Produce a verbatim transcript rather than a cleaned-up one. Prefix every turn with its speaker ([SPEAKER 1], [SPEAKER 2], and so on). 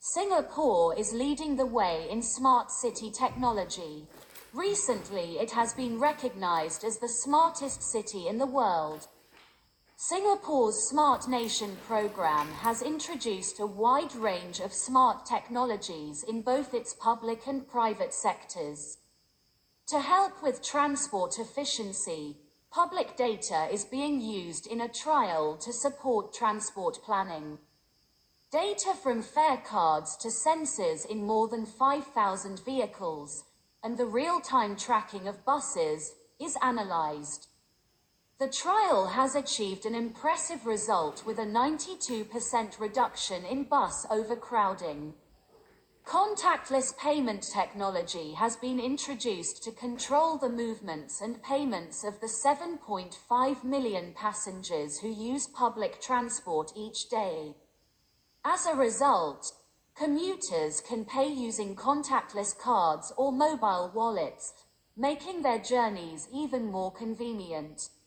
[SPEAKER 1] Singapore is leading the way in smart city technology. Recently, it has been recognized as the smartest city in the world. Singapore's Smart Nation program has introduced a wide range of smart technologies in both its public and private sectors. To help with transport efficiency, public data is being used in a trial to support transport planning. Data from fare cards to sensors in more than five thousand vehicles, and the real-time tracking of buses, is analyzed. The trial has achieved an impressive result with a ninety-two percent reduction in bus overcrowding. Contactless payment technology has been introduced to control the movements and payments of the seven point five million passengers who use public transport each day. As a result, commuters can pay using contactless cards or mobile wallets, making their journeys even more convenient.